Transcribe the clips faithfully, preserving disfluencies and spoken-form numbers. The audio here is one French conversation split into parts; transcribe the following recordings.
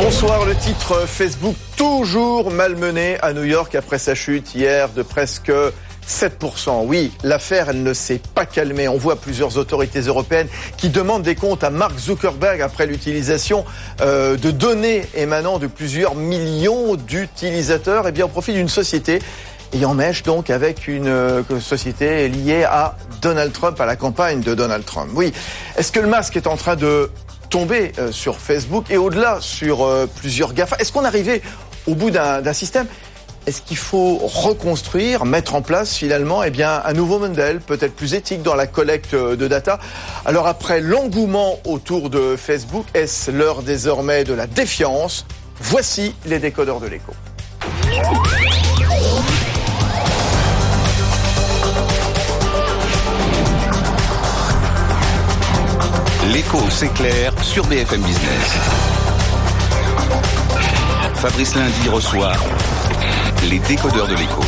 Bonsoir, le titre Facebook toujours malmené à New York après sa chute hier de presque sept pour cent. Oui, l'affaire, elle ne s'est pas calmée. On voit plusieurs autorités européennes qui demandent des comptes à Mark Zuckerberg après l'utilisation euh, de données émanant de plusieurs millions d'utilisateurs. Et bien, au profit d'une société ayant mèche donc avec une euh, société liée à Donald Trump, à la campagne de Donald Trump. Oui, est-ce que le masque est en train de tomber euh, sur Facebook et au-delà sur euh, plusieurs GAFA? Est-ce qu'on est arrivé au bout d'un, d'un système? Est-ce qu'il faut reconstruire, mettre en place finalement eh bien, un nouveau modèle, peut-être plus éthique dans la collecte de data? Alors après l'engouement autour de Facebook, est-ce l'heure désormais de la défiance? Voici les décodeurs de l'écho. L'écho s'éclaire sur B F M Business. Fabrice Lundi reçoit les décodeurs de l'écho.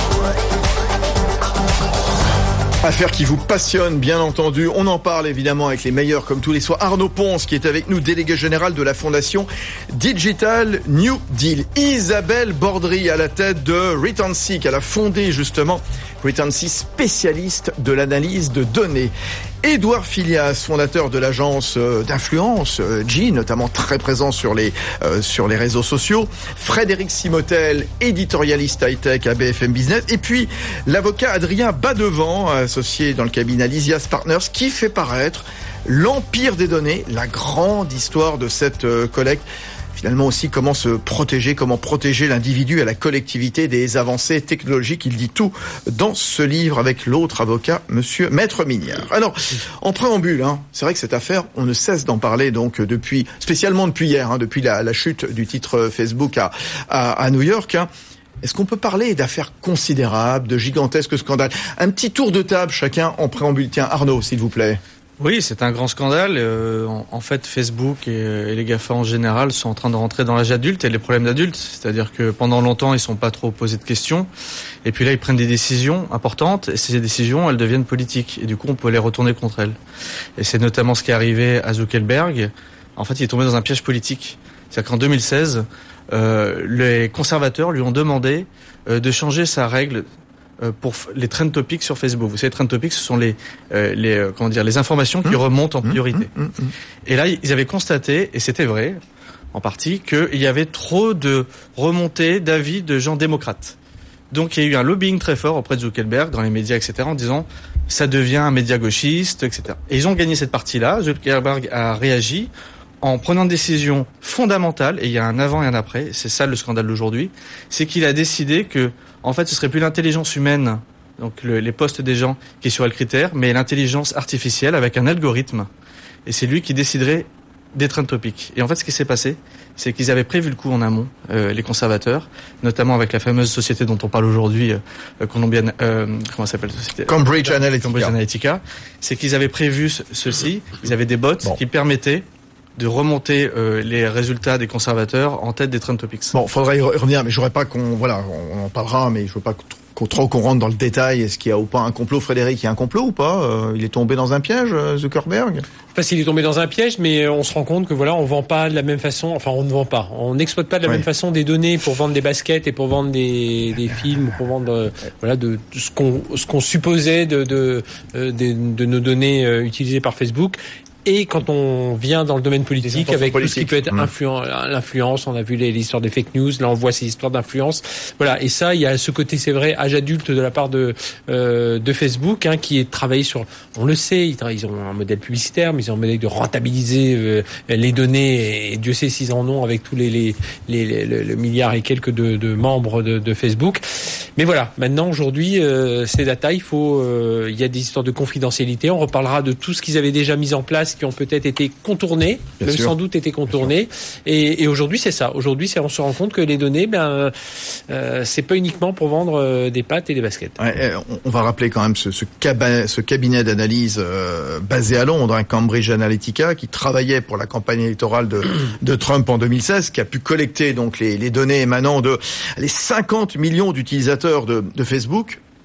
Affaire qui vous passionne, bien entendu. On en parle évidemment avec les meilleurs comme tous les soirs. Arnaud Ponce qui est avec nous, délégué général de la fondation Digital New Deal. Isabelle Bordry à la tête de Retency, elle a fondé justement Retency, spécialiste de l'analyse de données. Édouard Filias, fondateur de l'agence d'influence G, notamment très présent sur les euh, sur les réseaux sociaux. Frédéric Simotel, éditorialiste high-tech à B F M Business. Et puis l'avocat Adrien Badevant, associé dans le cabinet Lysias Partners, qui fait paraître l'empire des données, la grande histoire de cette euh, collecte. Finalement aussi, comment se protéger, comment protéger l'individu et la collectivité des avancées technologiques. Il dit tout dans ce livre avec l'autre avocat, monsieur Maître Mignard. Alors, en préambule, hein, c'est vrai que cette affaire, on ne cesse d'en parler donc depuis, spécialement depuis hier, hein, depuis la, la chute du titre Facebook à, à, à New York. Hein. Est-ce qu'on peut parler d'affaires considérables, de gigantesques scandales? Un petit tour de table chacun en préambule. Tiens, Arnaud, s'il vous plaît. Oui, c'est un grand scandale. Euh, en, en fait, Facebook et, et les GAFA en général sont en train de rentrer dans l'âge adulte et les problèmes d'adultes. C'est-à-dire que pendant longtemps, ils sont pas trop posés de questions. Et puis là, ils prennent des décisions importantes et ces décisions, elles deviennent politiques. Et du coup, on peut les retourner contre elles. Et c'est notamment ce qui est arrivé à Zuckerberg. En fait, il est tombé dans un piège politique. C'est-à-dire qu'en deux mille seize, euh, les conservateurs lui ont demandé euh, de changer sa règle pour les trend topics sur Facebook. Vous savez, trend topics, ce sont les, euh, les euh, comment dire, les informations qui mmh. remontent en priorité. Mmh. Mmh. Et là, ils avaient constaté, et c'était vrai, en partie, qu'il y avait trop de remontées d'avis de gens démocrates. Donc, il y a eu un lobbying très fort auprès de Zuckerberg, dans les médias, et cetera, en disant, ça devient un média gauchiste, et cetera. Et ils ont gagné cette partie-là. Zuckerberg a réagi en prenant une décision fondamentale, et il y a un avant et un après, c'est ça le scandale d'aujourd'hui, c'est qu'il a décidé que, en fait, ce serait plus l'intelligence humaine, donc le, les postes des gens qui serait le critère, mais l'intelligence artificielle avec un algorithme. Et c'est lui qui déciderait des trend topics. Et en fait, ce qui s'est passé, c'est qu'ils avaient prévu le coup en amont, euh, les conservateurs, notamment avec la fameuse société dont on parle aujourd'hui, euh, Colombian, euh, comment ça s'appelle la société? Cambridge Analytica. Cambridge Analytica. C'est qu'ils avaient prévu ce, ceci, ils avaient des bots bon. qui permettaient de remonter euh, les résultats des conservateurs en tête des trend topics. Bon, faudrait y revenir, mais je voudrais pas qu'on, voilà, on en parlera, mais je veux pas qu'on, trop qu'on rentre dans le détail. Est-ce qu'il y a ou pas un complot, Frédéric? Il y a un complot ou pas? euh, Il est tombé dans un piège, Zuckerberg? Je sais pas s'il est tombé dans un piège, mais on se rend compte que voilà, on vend pas de la même façon. Enfin, on ne vend pas, on n'exploite pas de la ouais. même façon des données pour vendre des baskets et pour vendre des, des films, pour vendre euh, voilà de, de ce qu'on ce qu'on supposait de de, de de de nos données euh, utilisées par Facebook. Et quand on vient dans le domaine politique, avec politique. tout ce qui peut être mmh. influent, l'influence, on a vu les, l'histoire des fake news, là on voit ces histoires d'influence. Voilà, et ça, il y a ce côté, c'est vrai, âge adulte de la part de euh, de Facebook, hein, qui est travaillé sur, on le sait, ils, ils ont un modèle publicitaire, mais ils ont un modèle de rentabiliser euh, les données, et Dieu sait s'ils en ont avec tous les les les, les le, le milliard et quelques de, de membres de, de Facebook. Mais voilà, maintenant aujourd'hui, euh, ces data, il faut, euh, il y a des histoires de confidentialité. On reparlera de tout ce qu'ils avaient déjà mis en place, qui ont peut-être été contournés, Bien même sûr. sans doute été contournés. Et, et aujourd'hui, c'est ça. Aujourd'hui, c'est, on se rend compte que les données, ben, euh, c'est pas uniquement pour vendre euh, des pâtes et des baskets. Ouais, on va rappeler quand même ce, ce, caba, ce cabinet d'analyse euh, basé à Londres, hein, Cambridge Analytica, qui travaillait pour la campagne électorale de, de Trump en deux mille seize, qui a pu collecter donc les, les données émanant de les cinquante millions d'utilisateurs de, de Facebook.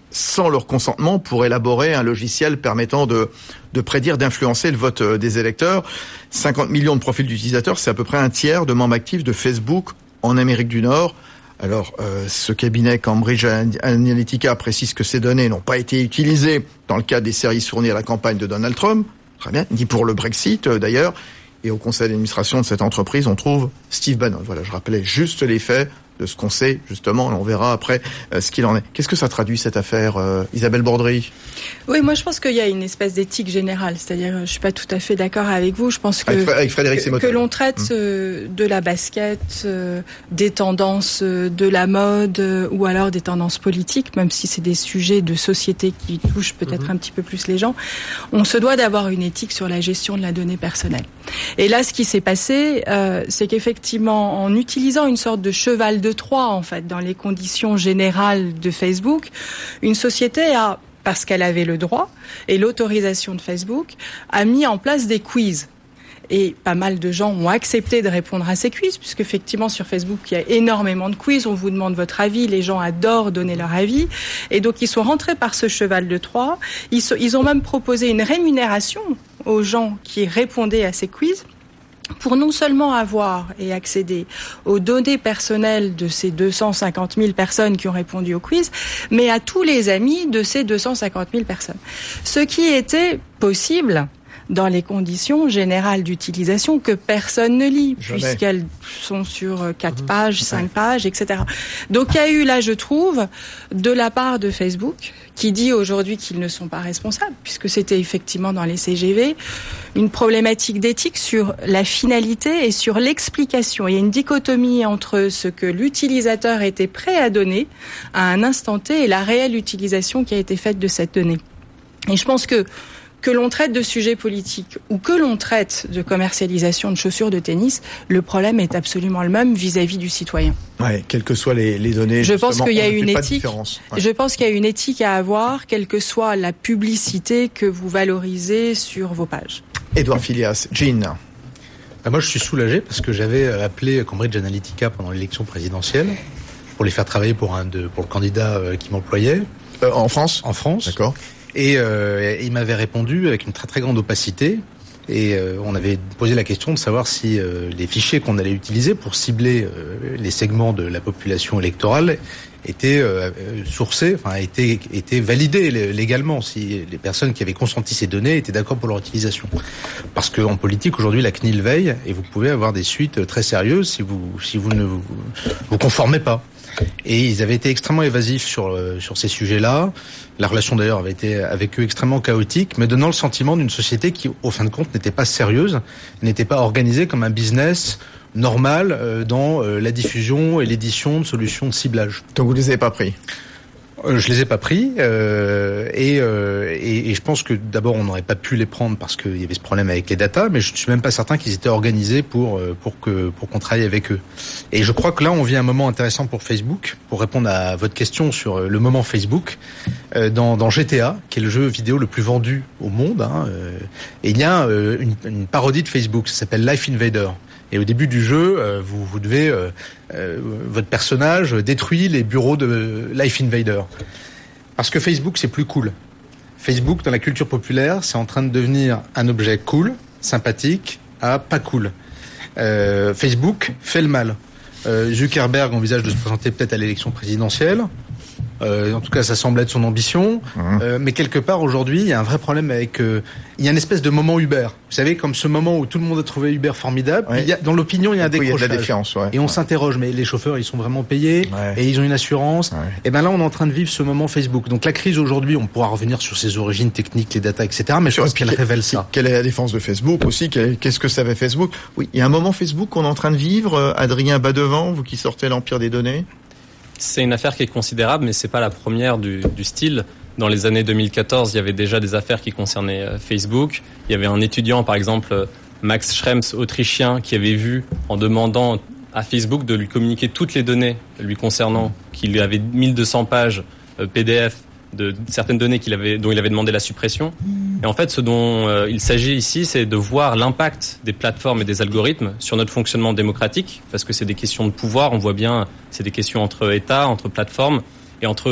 sans leur consentement pour élaborer un logiciel permettant de, de prédire, d'influencer le vote des électeurs. cinquante millions de profils d'utilisateurs, c'est à peu près un tiers de membres actifs de Facebook en Amérique du Nord. Alors, euh, ce cabinet Cambridge Analytica précise que ces données n'ont pas été utilisées dans le cadre des services fournis à la campagne de Donald Trump, très bien, ni pour le Brexit euh, d'ailleurs. Et au conseil d'administration de cette entreprise, on trouve Steve Bannon. Voilà, je rappelais juste les faits de ce qu'on sait, justement, on verra après euh, ce qu'il en est. Qu'est-ce que ça traduit, cette affaire, euh, Isabelle Bordry ? Oui, moi je pense qu'il y a une espèce d'éthique générale, c'est-à-dire, je suis pas tout à fait d'accord avec vous, je pense que, avec, avec Frédéric que, que l'on traite euh, de la basket, euh, des tendances euh, de la mode, euh, ou alors des tendances politiques, même si c'est des sujets de société qui touchent peut-être mmh. un petit peu plus les gens, on se doit d'avoir une éthique sur la gestion de la donnée personnelle. Et là, ce qui s'est passé, euh, c'est qu'effectivement, en utilisant une sorte de cheval de Troie, en fait, dans les conditions générales de Facebook, une société a, parce qu'elle avait le droit et l'autorisation de Facebook, a mis en place des quiz. Et pas mal de gens ont accepté de répondre à ces quiz, puisque effectivement sur Facebook, il y a énormément de quiz, on vous demande votre avis, les gens adorent donner leur avis. Et donc ils sont rentrés par ce cheval de Troie. Ils, so, ils ont même proposé une rémunération aux gens qui répondaient à ces quiz, pour non seulement avoir et accéder aux données personnelles de ces deux cent cinquante mille personnes qui ont répondu au quiz, mais à tous les amis de ces deux cent cinquante mille personnes. Ce qui était possible dans les conditions générales d'utilisation que personne ne lit, Jamais. puisqu'elles sont sur quatre pages, cinq pages, et cetera. Donc il y a eu là, je trouve, de la part de Facebook, qui dit aujourd'hui qu'ils ne sont pas responsables, puisque c'était effectivement dans les C G V, une problématique d'éthique sur la finalité et sur l'explication. Il y a une dichotomie entre ce que l'utilisateur était prêt à donner à un instant T et la réelle utilisation qui a été faite de cette donnée. Et je pense que que l'on traite de sujets politiques ou que l'on traite de commercialisation de chaussures de tennis, le problème est absolument le même vis-à-vis du citoyen. Ouais, quelles que soient les, les données. Je pense qu'il y a une éthique. Ouais. Je pense qu'il y a une éthique à avoir, quelle que soit la publicité que vous valorisez sur vos pages. Édouard Filias, Jean. Ben moi, je suis soulagé parce que j'avais appelé Cambridge Analytica pendant l'élection présidentielle pour les faire travailler pour un de, pour le candidat qui m'employait. Euh, en France. En France. D'accord. Et euh, il m'avait répondu avec une très très grande opacité. Et euh, on avait posé la question de savoir si euh, les fichiers qu'on allait utiliser pour cibler euh, les segments de la population électorale étaient euh, sourcés, enfin étaient, étaient validés légalement, si les personnes qui avaient consenti ces données étaient d'accord pour leur utilisation. Parce qu'en politique aujourd'hui, la C N I L veille et vous pouvez avoir des suites très sérieuses si vous si vous ne vous, vous conformez pas. Et ils avaient été extrêmement évasifs sur sur ces sujets-là. La relation d'ailleurs avait été avec eux extrêmement chaotique, mais donnant le sentiment d'une société qui, au fin de compte, n'était pas sérieuse, n'était pas organisée comme un business normal euh, dans euh, la diffusion et l'édition de solutions de ciblage. Donc vous les avez pas pris ? Euh, je les ai pas pris euh, et, euh, et, et je pense que d'abord on n'aurait pas pu les prendre parce qu'il y avait ce problème avec les datas, mais je ne suis même pas certain qu'ils étaient organisés pour pour que pour qu'on travaille avec eux. Et je crois que là on vit un moment intéressant pour Facebook. Pour répondre à votre question sur le moment Facebook, euh, dans, dans G T A, qui est le jeu vidéo le plus vendu au monde, hein, euh, et il y a euh, une, une parodie de Facebook, ça s'appelle Life Invader. Et au début du jeu, euh, vous, vous devez, euh, euh, votre personnage détruit les bureaux de Life Invader. Parce que Facebook, c'est plus cool. Facebook, dans la culture populaire, c'est en train de devenir un objet cool, sympathique, à pas cool. Euh, Facebook fait le mal. Euh, Zuckerberg envisage de se présenter peut-être à l'élection présidentielle. Euh, en tout cas, ça semble être son ambition. Mmh. Euh, mais quelque part, aujourd'hui, il y a un vrai problème avec... Euh, il y a une espèce de moment Uber. Vous savez, comme ce moment où tout le monde a trouvé Uber formidable. Ouais. Il y a, dans l'opinion, il y a un décrochage. Il y a de la défiance, ouais. Et on ouais. s'interroge, mais les chauffeurs, ils sont vraiment payés, ouais. et ils ont une assurance. Ouais. Et ben là, on est en train de vivre ce moment Facebook. Donc la crise aujourd'hui, on pourra revenir sur ses origines techniques, les datas, et cetera. Mais je pense qu'elle révèle ça. Quelle est la défense de Facebook aussi ? Qu'est-ce que ça fait Facebook ? Oui, il y a un moment Facebook qu'on est en train de vivre. Adrien Badevant, vous qui sortez l'Empire des données. C'est une affaire qui est considérable, mais c'est pas la première du, du style. Dans les années deux mille quatorze, il y avait déjà des affaires qui concernaient Facebook. Il y avait un étudiant, par exemple, Max Schrems, autrichien, qui avait vu, en demandant à Facebook de lui communiquer toutes les données lui concernant, qu'il avait mille deux cents pages P D F de certaines données qu'il avait, dont il avait demandé la suppression. Et en fait, ce dont euh, il s'agit ici, c'est de voir l'impact des plateformes et des algorithmes sur notre fonctionnement démocratique, parce que c'est des questions de pouvoir. On voit bien, c'est des questions entre États, entre plateformes et entre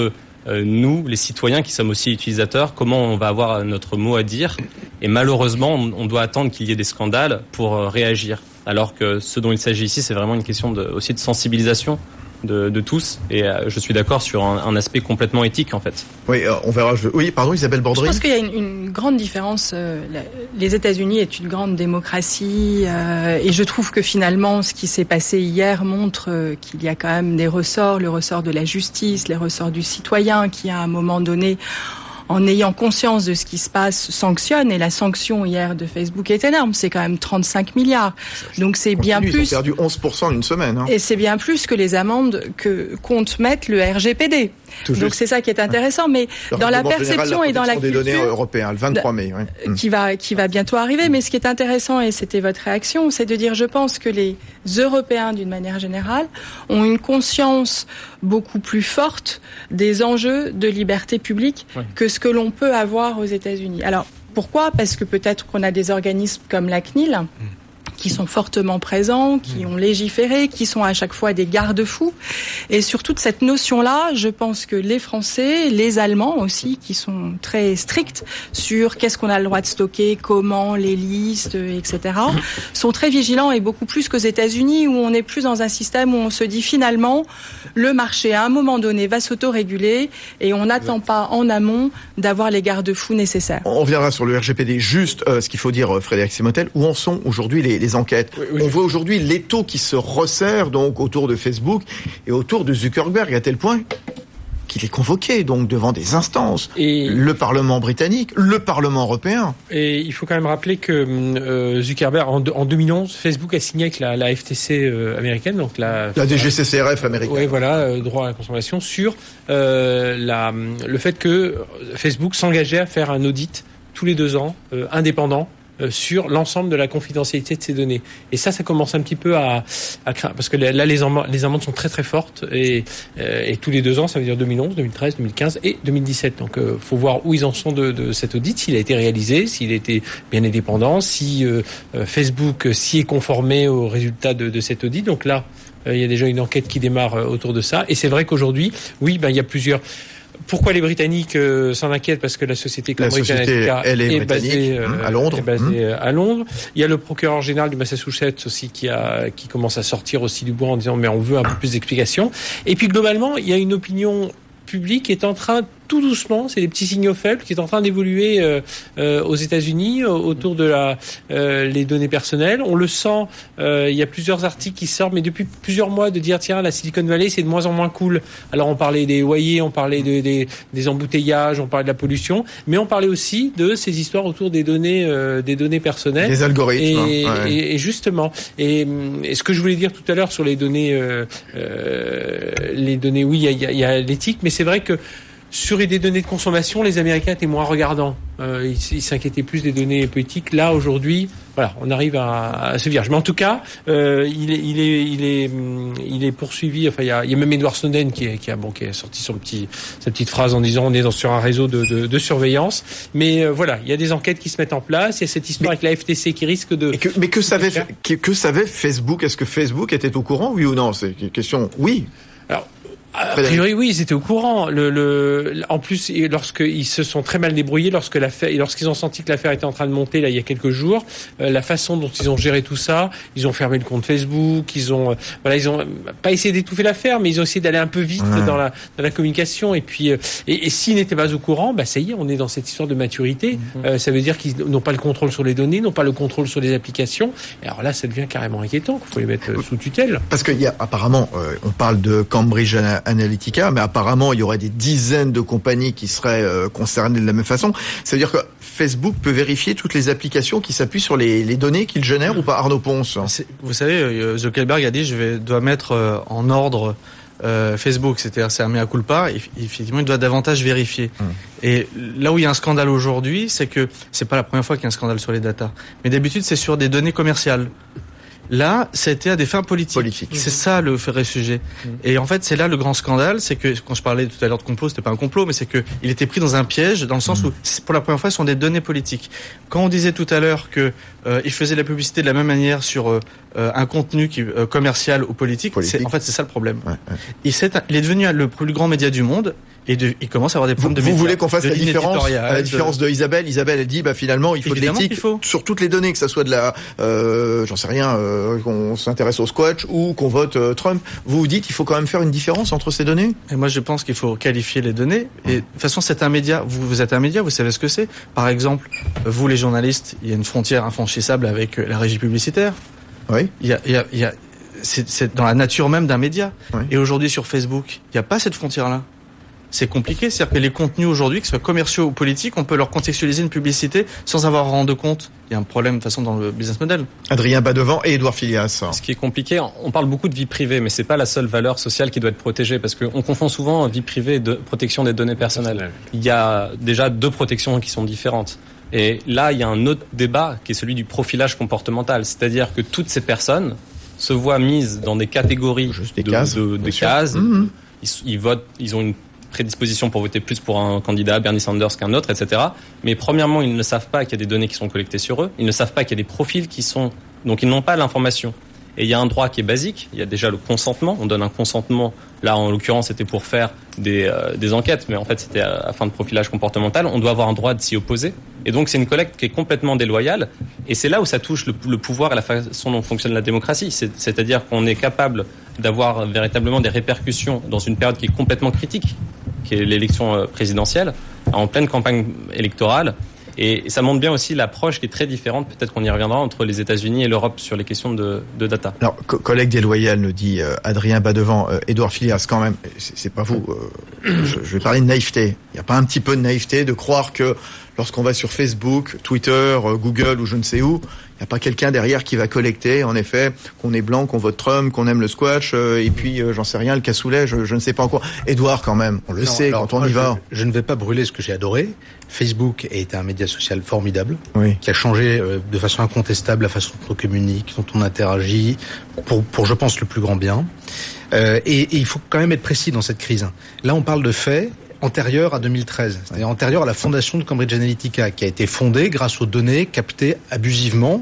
euh, nous, les citoyens qui sommes aussi utilisateurs, comment on va avoir notre mot à dire. Et malheureusement, on, on doit attendre qu'il y ait des scandales pour euh, réagir. Alors que ce dont il s'agit ici, c'est vraiment une question de, aussi de sensibilisation de, de tous. Et euh, je suis d'accord sur un, un aspect complètement éthique, en fait. Oui, euh, on verra. Je... Oui, pardon, Isabelle Bordry. Je pense qu'il y a une, une grande différence. Euh, la, les États-Unis est une grande démocratie, euh, et je trouve que finalement, ce qui s'est passé hier montre euh, qu'il y a quand même des ressorts, le ressort de la justice, les ressorts du citoyen, qui à un moment donné, en ayant conscience de ce qui se passe, sanctionne. Et la sanction hier de Facebook est énorme. C'est quand même trente-cinq milliards. Donc c'est bien plus. Ils ont perdu onze pour cent en une semaine. Hein. Et c'est bien plus que les amendes que compte mettre le R G P D. Tout Donc juste. C'est ça qui est intéressant. Mais le dans la perception général, la et dans la culture culture, des données européens, le vingt-trois mai, oui. qui va qui va bientôt arriver. Mais ce qui est intéressant, et c'était votre réaction, c'est de dire, je pense que les Européens, d'une manière générale, ont une conscience beaucoup plus forte des enjeux de liberté publique oui. que ce que l'on peut avoir aux États-Unis. Alors pourquoi ? Parce que peut-être qu'on a des organismes comme la C N I L. Mmh. qui sont fortement présents, qui ont légiféré, qui sont à chaque fois des garde-fous. Et sur toute cette notion-là, je pense que les Français, les Allemands aussi, qui sont très stricts sur qu'est-ce qu'on a le droit de stocker, comment, les listes, et cetera, sont très vigilants, et beaucoup plus qu'aux États-Unis, où on est plus dans un système où on se dit finalement, le marché à un moment donné va s'autoréguler, et on n'attend pas en amont d'avoir les garde-fous nécessaires. On reviendra sur le R G P D. Juste, euh, ce qu'il faut dire, Frédéric Simontel, où en sont aujourd'hui les, les enquêtes. Oui, oui. On voit aujourd'hui l'étau qui se resserre donc autour de Facebook et autour de Zuckerberg, à tel point qu'il est convoqué donc devant des instances, et le Parlement britannique, le Parlement européen. Et il faut quand même rappeler que euh, Zuckerberg, en, en deux mille onze, Facebook a signé avec la, la F T C euh, américaine, donc la, la D G C C R F américaine. Oui, voilà, euh, droit à la consommation, sur euh, la, le fait que Facebook s'engageait à faire un audit tous les deux ans, euh, indépendant, sur l'ensemble de la confidentialité de ces données. Et ça, ça commence un petit peu à, à craindre, parce que là, les amendes, les amendes sont très très fortes, et, euh, et tous les deux ans, ça veut dire deux mille onze, deux mille treize, deux mille quinze et deux mille dix-sept. Donc, euh, faut voir où ils en sont de, de cet audit, s'il a été réalisé, s'il a été bien indépendant, si euh, Facebook s'y est conformé aux résultats de, de cet audit. Donc là, euh, il y a déjà une enquête qui démarre euh, autour de ça. Et c'est vrai qu'aujourd'hui, oui, ben il y a plusieurs. Pourquoi les Britanniques euh, s'en inquiètent ? Parce que la société Cambridge Analytica est, est basée euh, à Londres. Est basée mmh. à Londres. Il y a le procureur général du Massachusetts aussi qui a qui commence à sortir aussi du bois en disant mais on veut un peu plus d'explications. Et puis globalement, il y a une opinion publique qui est en train tout doucement, c'est des petits signaux faibles, qui est en train d'évoluer euh, euh, aux États-Unis euh, autour de la euh, les données personnelles. On le sent, euh, il y a plusieurs articles qui sortent, mais depuis plusieurs mois, de dire tiens, la Silicon Valley c'est de moins en moins cool. Alors on parlait des loyers, on parlait de, des, des embouteillages, on parlait de la pollution, mais on parlait aussi de ces histoires autour des données euh, des données personnelles, des algorithmes. Et, hein, ouais. et, et justement, et, et ce que je voulais dire tout à l'heure sur les données, euh, euh, les données, oui, il y a, il y a l'éthique, mais c'est vrai que sur des données de consommation, les Américains étaient moins regardants. Euh, ils, ils s'inquiétaient plus des données politiques. Là, aujourd'hui, voilà, on arrive à, à ce virage. Mais en tout cas, euh, il, est, il est, il est, il est poursuivi. Enfin, il y a, il y a même Edward Snowden qui, est, qui a, bon, qui a sorti son petit, sa petite phrase en disant on est dans, sur un réseau de, de, de surveillance. Mais euh, voilà, il y a des enquêtes qui se mettent en place. Il y a cette histoire mais, avec la F T C qui risque de. Que, mais que savait, que, que savait Facebook ? Est-ce que Facebook était au courant, oui ou non ? C'est une question. Oui. Alors. A priori, oui, ils étaient au courant. Le, le, en plus, lorsqu'ils se sont très mal débrouillés, lorsque l'affaire, lorsqu'ils ont senti que l'affaire était en train de monter, là, il y a quelques jours, euh, la façon dont ils ont géré tout ça, ils ont fermé le compte Facebook, ils ont, euh, voilà, ils ont pas essayé d'étouffer l'affaire, mais ils ont essayé d'aller un peu vite ouais. dans la, dans la communication. Et puis, euh, et, et s'ils n'étaient pas au courant, bah ça y est, on est dans cette histoire de maturité. Mm-hmm. Euh, ça veut dire qu'ils n'ont pas le contrôle sur les données, n'ont pas le contrôle sur les applications. Et alors là, ça devient carrément inquiétant. Il faut les mettre euh, sous tutelle. Parce qu'il y a apparemment, euh, on parle de Cambridge Analytica, mais apparemment, il y aurait des dizaines de compagnies qui seraient euh, concernées de la même façon. C'est-à-dire que Facebook peut vérifier toutes les applications qui s'appuient sur les, les données qu'il génère ou pas, Arnaud Ponce ? Vous savez, Zuckerberg a dit je vais, dois mettre euh, en ordre euh, Facebook, c'est-à-dire c'est un mea culpa, et effectivement, il doit davantage vérifier. Hum. Et là où il y a un scandale aujourd'hui, c'est que c'est pas la première fois qu'il y a un scandale sur les datas, mais d'habitude, c'est sur des données commerciales. Là, c'était à des fins politiques. Politique. C'est ça le vrai sujet. Mmh. Et en fait, c'est là le grand scandale, c'est que quand je parlais tout à l'heure de complot, c'était pas un complot, mais c'est que il était pris dans un piège, dans le sens mmh. où pour la première fois, ce sont des données politiques. Quand on disait tout à l'heure que euh, il faisait la publicité de la même manière sur euh, un contenu qui euh, commercial ou politique, politique. C'est, en fait, c'est ça le problème. Ouais, ouais. Il, il est devenu le plus grand média du monde. Et de, il commence à avoir des problèmes de Vous médias, voulez qu'on fasse de la ligne différence, à la éditoriale, différence de Isabelle. Isabelle, elle dit, bah finalement, il faut Évidemment de l'éthique qu'il faut. sur toutes les données, que ça soit de la, euh, j'en sais rien, euh, qu'on s'intéresse au squash ou qu'on vote euh, Trump. Vous vous dites qu'il faut quand même faire une différence entre ces données? Et moi, je pense qu'il faut qualifier les données. Et de toute façon, c'est un média. Vous, vous êtes un média, vous savez ce que c'est. Par exemple, vous, les journalistes, il y a une frontière infranchissable avec la régie publicitaire. Oui. Il y a, il y a, il y a c'est, c'est dans la nature même d'un média. Oui. Et aujourd'hui, sur Facebook, il n'y a pas cette frontière-là. C'est compliqué, c'est-à-dire que les contenus aujourd'hui, que ce soit commerciaux ou politiques, on peut leur contextualiser une publicité sans avoir à rendre compte. Il y a un problème de toute façon dans le business model. Adrien Badevant et Édouard Filias. Ce qui est compliqué, on parle beaucoup de vie privée, mais c'est pas la seule valeur sociale qui doit être protégée, parce qu'on confond souvent vie privée et de protection des données personnelles. Il y a déjà deux protections qui sont différentes. Et là, il y a un autre débat qui est celui du profilage comportemental, c'est-à-dire que toutes ces personnes se voient mises dans des catégories Juste des de, cases, de, de bien sûr. cases. Mmh. Ils, ils votent, ils ont une prédisposition pour voter plus pour un candidat, Bernie Sanders, qu'un autre, et cetera. Mais premièrement, ils ne savent pas qu'il y a des données qui sont collectées sur eux. Ils ne savent pas qu'il y a des profils qui sont... Donc, ils n'ont pas l'information. Et il y a un droit qui est basique. Il y a déjà le consentement. On donne un consentement. Là, en l'occurrence, c'était pour faire des, euh, des enquêtes, mais en fait, c'était à, à fin de profilage comportemental. On doit avoir un droit de s'y opposer. Et donc, c'est une collecte qui est complètement déloyale. Et c'est là où ça touche le, le pouvoir et la façon dont fonctionne la démocratie. C'est, c'est-à-dire qu'on est capable d'avoir véritablement des répercussions dans une période qui est complètement critique, qui est l'élection présidentielle, en pleine campagne électorale. Et ça montre bien aussi l'approche qui est très différente, peut-être qu'on y reviendra, entre les États-Unis et l'Europe sur les questions de, de data. Alors, co- collègue déloyal, nous dit euh, Adrien Badevant, euh, Édouard Filias, quand même, c'est, c'est pas vous, euh, je, je vais parler de naïveté. Il n'y a pas un petit peu de naïveté de croire que lorsqu'on va sur Facebook, Twitter, euh, Google ou je ne sais où, il n'y a pas quelqu'un derrière qui va collecter, en effet, qu'on est blanc, qu'on vote Trump, qu'on aime le squash, euh, et puis, euh, j'en sais rien, le cassoulet, je, je ne sais pas encore. Édouard, quand même, on le Non, sait alors, quand on moi, y va. Je, je ne vais pas brûler ce que j'ai adoré. Facebook est un média social formidable, Oui. qui a changé euh, de façon incontestable la façon dont on communique, dont on interagit, pour, pour je pense, le plus grand bien. Euh, et, et il faut quand même être précis dans cette crise. Là, on parle de faits antérieurs à deux mille treize, c'est-à-dire antérieurs à la fondation de Cambridge Analytica, qui a été fondée grâce aux données captées abusivement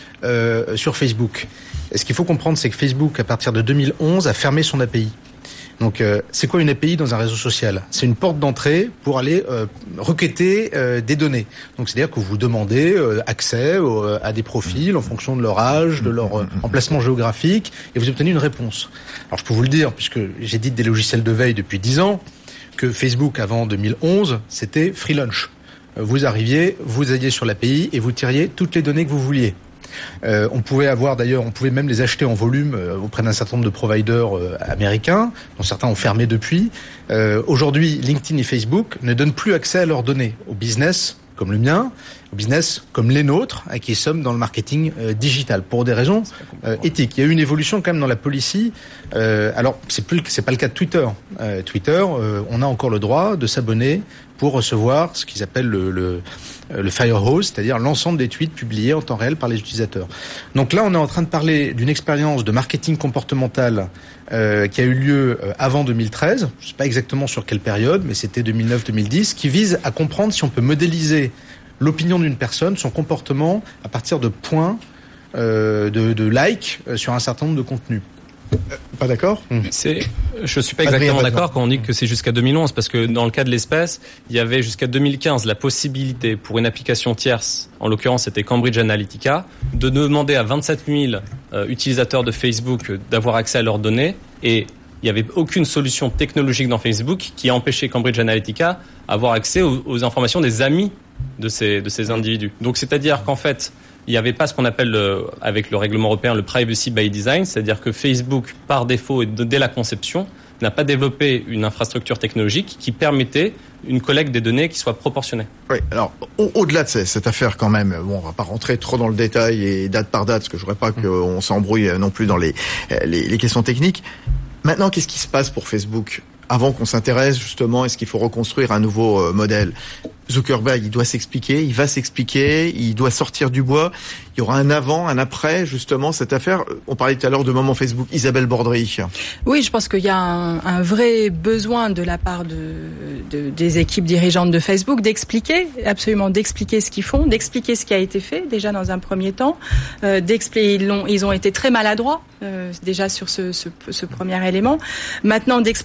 euh, sur Facebook. Et ce qu'il faut comprendre, c'est que Facebook, à partir de deux mille onze, a fermé son A P I. Donc, euh, c'est quoi une A P I dans un réseau social? C'est une porte d'entrée pour aller euh, requêter euh, des données. Donc, c'est-à-dire que vous demandez euh, accès euh, à des profils en fonction de leur âge, de leur euh, emplacement géographique, et vous obtenez une réponse. Alors, je peux vous le dire, puisque j'édite des logiciels de veille depuis dix ans, que Facebook, avant deux mille onze, c'était free lunch. Vous arriviez, vous alliez sur l'A P I et vous tiriez toutes les données que vous vouliez. Euh, on pouvait avoir d'ailleurs, on pouvait même les acheter en volume euh, auprès d'un certain nombre de providers euh, américains, dont certains ont fermé depuis. Euh, aujourd'hui, LinkedIn et Facebook ne donnent plus accès à leurs données au business comme le mien, au business comme les nôtres, à qui sommes dans le marketing euh, digital, pour des raisons euh, éthiques. Il y a eu une évolution quand même dans la policy. Euh, alors, c'est plus, c'est pas le cas de Twitter. Euh, Twitter, euh, on a encore le droit de s'abonner pour recevoir ce qu'ils appellent le, le, le firehose, c'est-à-dire l'ensemble des tweets publiés en temps réel par les utilisateurs. Donc là, on est en train de parler d'une expérience de marketing comportemental euh, qui a eu lieu euh, avant deux mille treize. Je ne sais pas exactement sur quelle période, mais c'était deux mille neuf deux mille dix, qui vise à comprendre si on peut modéliser l'opinion d'une personne, son comportement, à partir de points euh, de, de likes euh, sur un certain nombre de contenus. Euh, pas d'accord? C'est, je suis pas Adrien exactement Badevant. d'accord quand on dit que c'est jusqu'à deux mille onze, parce que dans le cas de l'espèce, il y avait jusqu'à deux mille quinze la possibilité pour une application tierce, en l'occurrence c'était Cambridge Analytica, de demander à vingt-sept mille euh, utilisateurs de Facebook d'avoir accès à leurs données, et il n'y avait aucune solution technologique dans Facebook qui empêchait Cambridge Analytica d'avoir accès aux, aux informations des amis de ces, de ces individus. Donc c'est-à-dire qu'en fait, il n'y avait pas ce qu'on appelle, le, avec le règlement européen, le privacy by design, c'est-à-dire que Facebook, par défaut et dès la conception, n'a pas développé une infrastructure technologique qui permettait une collecte des données qui soit proportionnée. Oui, alors, au- au-delà de cette, cette affaire quand même, bon, on va pas rentrer trop dans le détail et date par date, parce que je voudrais pas qu'on s'embrouille non plus dans les, les, les questions techniques. Maintenant, qu'est-ce qui se passe pour Facebook? Avant qu'on s'intéresse justement, est-ce qu'il faut reconstruire un nouveau euh, modèle? Zuckerberg, il doit s'expliquer, il va s'expliquer, il doit sortir du bois. Il y aura un avant, un après, justement, cette affaire. On parlait tout à l'heure de Maman Facebook. Isabelle Bordry. Oui, je pense qu'il y a un, un vrai besoin de la part de, de, des équipes dirigeantes de Facebook d'expliquer, absolument d'expliquer ce qu'ils font, d'expliquer ce qui a été fait déjà dans un premier temps. Euh, d'expliquer, ils, l'ont, ils ont été très maladroits euh, déjà sur ce, ce, ce premier élément. Maintenant, d'expliquer l'évolution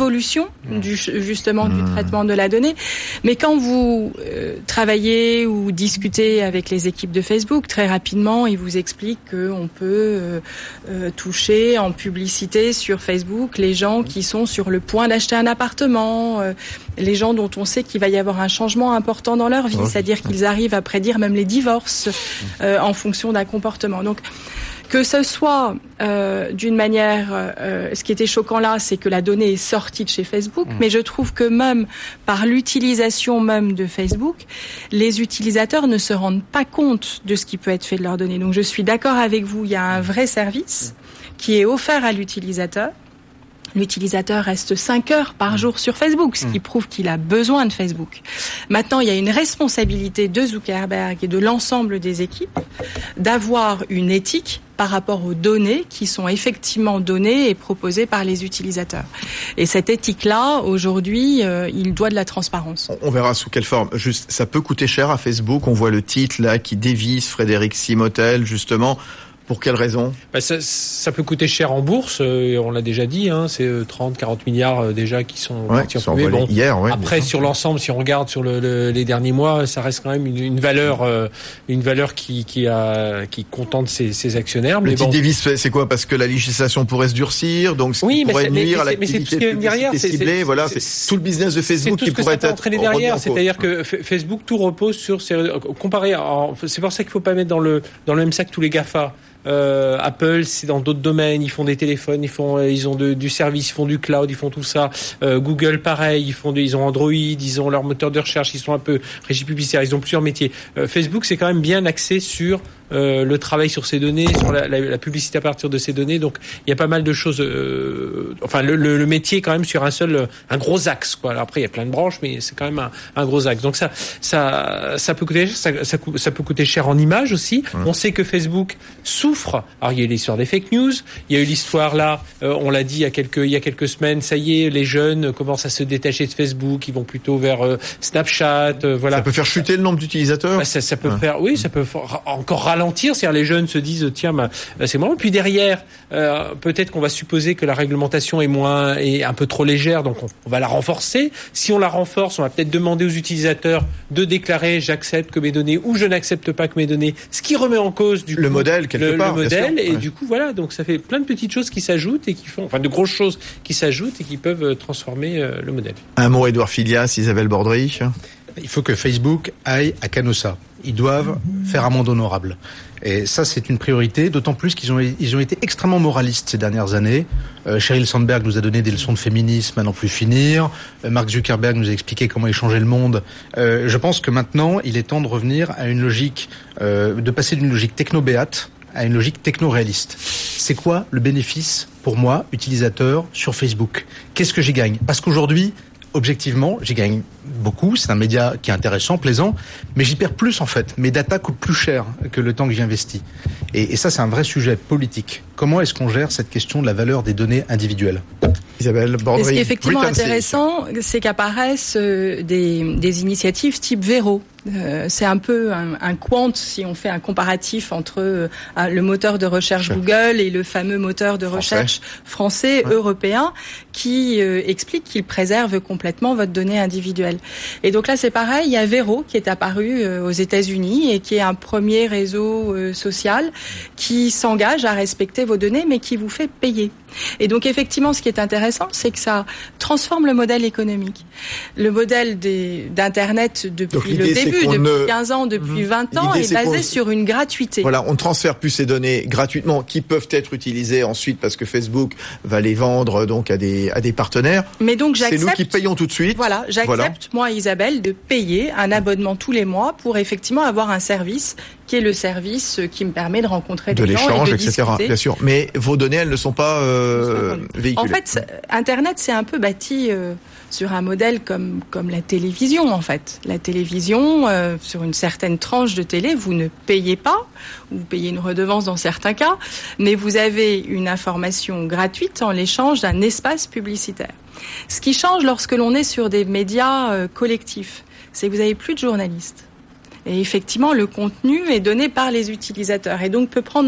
l'évolution du, justement du traitement de la donnée. Mais quand vous euh, travaillez ou discutez avec les équipes de Facebook, très rapidement, ils vous expliquent qu'on peut euh, euh, toucher en publicité sur Facebook les gens qui sont sur le point d'acheter un appartement, euh, les gens dont on sait qu'il va y avoir un changement important dans leur vie, oh, c'est-à-dire qu'ils arrivent à prédire même les divorces euh, en fonction d'un comportement. Donc, que ce soit euh, d'une manière, euh, ce qui était choquant là, c'est que la donnée est sortie de chez Facebook, mmh. mais je trouve que même par l'utilisation même de Facebook, les utilisateurs ne se rendent pas compte de ce qui peut être fait de leurs données. Donc je suis d'accord avec vous, il y a un vrai service qui est offert à l'utilisateur. L'utilisateur reste cinq heures par jour sur Facebook, ce qui prouve qu'il a besoin de Facebook. Maintenant, il y a une responsabilité de Zuckerberg et de l'ensemble des équipes d'avoir une éthique par rapport aux données qui sont effectivement données et proposées par les utilisateurs. Et cette éthique-là, aujourd'hui, euh, il doit de la transparence. On verra sous quelle forme. Juste, ça peut coûter cher à Facebook. On voit le titre là qui dévisse Frédéric Simotel, justement. Pour quelle raison ? Bah ça, ça peut coûter cher en bourse, euh, on l'a déjà dit, hein, c'est trente à quarante milliards euh, déjà qui sont ouais, qui sont bon, hier. Ouais, après, sur l'ensemble, si on regarde sur le, le, les derniers mois, ça reste quand même une, une valeur, euh, une valeur qui qui a qui contente ses, ses actionnaires. Le mais petit bon. dévice, c'est quoi ? Parce que la législation pourrait se durcir, donc ce oui, qui pourrait mais nuire à mais l'activité de publicité ciblée. C'est, voilà, c'est, c'est tout le business de Facebook qui pourrait être entraîné derrière. C'est-à-dire que Facebook tout repose sur ses, comparé. À, c'est pour ça qu'il faut pas mettre dans le dans le même sac tous les GAFA. Euh, Apple, c'est dans d'autres domaines, ils font des téléphones, ils font, ils ont de, du service, ils font du cloud, ils font tout ça. Euh, Google, pareil, ils font, de, ils ont Android, ils ont leur moteur de recherche, ils sont un peu régie publicitaire, ils ont plusieurs métiers. Euh, Facebook, c'est quand même bien axé sur euh, le travail sur ces données, sur la, la, la publicité à partir de ces données. Donc, il y a pas mal de choses. Euh, enfin, le, le, le métier est quand même sur un seul, un gros axe, quoi. Alors après, il y a plein de branches, mais c'est quand même un, un gros axe. Donc ça, ça, ça peut coûter, ça, ça, ça peut coûter cher en images aussi. Mmh. On sait que Facebook souffre. Alors il y a eu l'histoire des fake news, il y a eu l'histoire là, euh, on l'a dit il y a quelques il y a quelques semaines, ça y est, les jeunes commencent à se détacher de Facebook, ils vont plutôt vers euh, Snapchat, euh, voilà. Ça peut faire chuter le nombre d'utilisateurs. Bah, ça, ça peut ouais. faire, oui, ça peut ra- encore ralentir, c'est-à-dire les jeunes se disent tiens, bah, c'est moi. Puis derrière, euh, peut-être qu'on va supposer que la réglementation est moins est un peu trop légère, donc on, on va la renforcer. Si on la renforce, on va peut-être demander aux utilisateurs de déclarer j'accepte que mes données ou je n'accepte pas que mes données, ce qui remet en cause du le coup, modèle quelque le, part. Le modèle et ouais. du coup voilà, donc ça fait plein de petites choses qui s'ajoutent et qui font, enfin de grosses choses qui s'ajoutent et qui peuvent transformer euh, le modèle. Un mot, Édouard Filias, Isabelle Bordry. Il faut que Facebook aille à Canossa. Ils doivent faire amende honorable. Et ça, c'est une priorité, d'autant plus qu'ils ont, ils ont été extrêmement moralistes ces dernières années. Euh, Sheryl Sandberg nous a donné des leçons de féminisme à n'en plus finir. Euh, Mark Zuckerberg nous a expliqué comment il changeait le monde. Euh, je pense que maintenant, il est temps de revenir à une logique, euh, de passer d'une logique techno-béate à une logique techno-réaliste. C'est quoi le bénéfice pour moi, utilisateur, sur Facebook ? Qu'est-ce que j'y gagne ? Parce qu'aujourd'hui, objectivement, j'y gagne beaucoup. C'est un média qui est intéressant, plaisant, mais j'y perds plus en fait. Mes data coûtent plus cher que le temps que j'y investis. Et, et ça, c'est un vrai sujet politique. Comment est-ce qu'on gère cette question de la valeur des données individuelles ? Isabelle Bordry. Et ce qui est effectivement intéressant, c'est qu'apparaissent euh, des, des initiatives type Vero. Euh, c'est un peu un, un quant si on fait un comparatif entre euh, le moteur de recherche Cher. Google et le fameux moteur de français. recherche français, ouais. européen, qui euh, explique qu'il préserve complètement votre donnée individuelle. Et donc là, c'est pareil, il y a Vero qui est apparu euh, aux États-Unis et qui est un premier réseau euh, social qui s'engage à respecter vos données, mais qui vous fait payer. Et donc effectivement, ce qui est intéressant, c'est que ça transforme le modèle économique. Le modèle des, d'Internet depuis le début, depuis ne... quinze ans, depuis mmh. vingt ans, l'idée, est basé sur une gratuité. Voilà, on ne transfère plus ces données gratuitement qui peuvent être utilisées ensuite parce que Facebook va les vendre donc à des, à des partenaires. Mais donc j'accepte... C'est nous qui payons tout de suite. Voilà, j'accepte, voilà. moi Isabelle, de payer un abonnement tous les mois pour effectivement avoir un service qui est le service qui me permet de rencontrer de des gens l'échange, et de et cetera. Discuter. Bien sûr, mais vos données, elles ne sont pas euh, véhiculées. En fait, Internet, c'est un peu bâti euh, sur un modèle comme comme la télévision, en fait. La télévision, euh, sur une certaine tranche de télé, vous ne payez pas, vous payez une redevance dans certains cas, mais vous avez une information gratuite en l'échange d'un espace publicitaire. Ce qui change lorsque l'on est sur des médias euh, collectifs, c'est que vous n'avez plus de journalistes. Et effectivement, le contenu est donné par les utilisateurs et donc peut prendre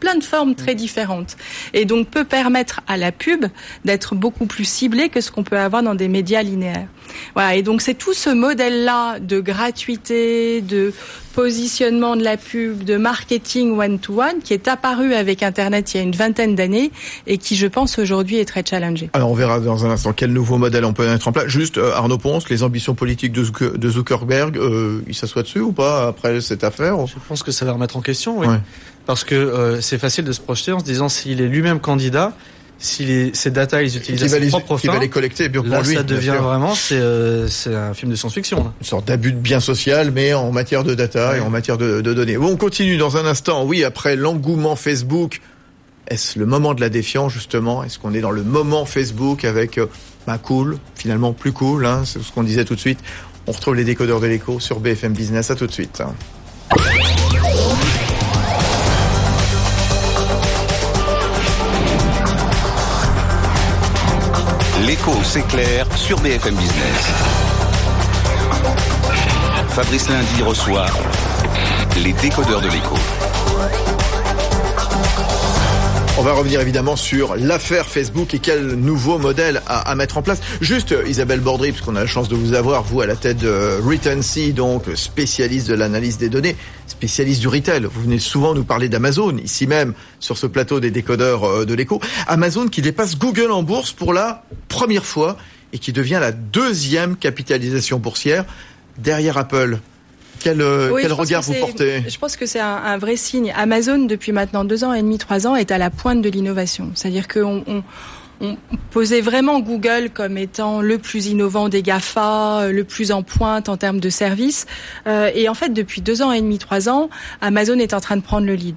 plein de formes très différentes. Et donc peut permettre à la pub d'être beaucoup plus ciblée que ce qu'on peut avoir dans des médias linéaires. Voilà. Et donc c'est tout ce modèle-là de gratuité, de positionnement de la pub, de marketing one-to-one qui est apparu avec Internet il y a une vingtaine d'années et qui, je pense, aujourd'hui est très challengé. Alors on verra dans un instant quel nouveau modèle on peut mettre en place. Juste, euh, Arnaud Ponce, les ambitions politiques de, Zuck- de Zuckerberg, euh, il s'assoit dessus ou pas après cette affaire? Je pense que ça va remettre en question, oui. Ouais. Parce que euh, c'est facile de se projeter en se disant s'il est lui-même candidat, si les, ces data ils utilisent à ses propres fins, qui va les collecter, bien là pour lui, ça devient sûr. vraiment c'est euh, c'est un film de science-fiction. Là. Une sorte d'abus de bien social, mais en matière de data ouais. et en matière de, de données. Bon, on continue dans un instant. Oui, après l'engouement Facebook, est-ce le moment de la défiance justement? Est-ce qu'on est dans le moment Facebook avec euh, bah cool, finalement plus cool, hein, c'est ce qu'on disait tout de suite. On retrouve les décodeurs de l'écho sur B F M Business. À tout de suite. Hein. L'écho s'éclaire sur B F M Business. Fabrice Lundi reçoit les décodeurs de l'écho. On va revenir évidemment sur l'affaire Facebook et quel nouveau modèle à, à mettre en place. Juste, Isabelle Bordry, puisqu'on a la chance de vous avoir, vous, à la tête de Retency, donc spécialiste de l'analyse des données, spécialiste du retail. Vous venez souvent nous parler d'Amazon, ici même, sur ce plateau des décodeurs de l'écho. Amazon qui dépasse Google en bourse pour la première fois et qui devient la deuxième capitalisation boursière derrière Apple. Quel, oui, quel regard vous portez? Je pense que c'est un, un vrai signe. Amazon, depuis maintenant deux ans et demi, trois ans, est à la pointe de l'innovation. C'est-à-dire qu'on on, on posait vraiment Google comme étant le plus innovant des GAFA, le plus en pointe en termes de services. Euh, et en fait, depuis deux ans et demi, trois ans, Amazon est en train de prendre le lead.